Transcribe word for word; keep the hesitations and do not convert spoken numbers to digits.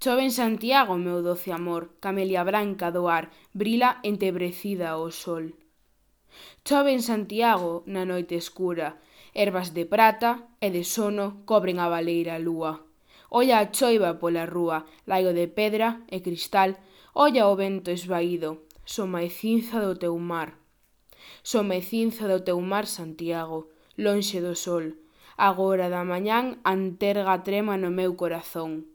Chove en Santiago, meu doce amor, camelia branca do ar, brila entebrecida ao sol. Chove en Santiago na noite escura, ervas de prata e de sono cobren a baleira lúa. Olla a choiva pola rúa, laigo de pedra e cristal, olla o vento esvaído, soma e cinza do teu mar. Soma e cinza do teu mar, Santiago, lonxe do sol. Agora da mañán a anterga trema no meu corazón.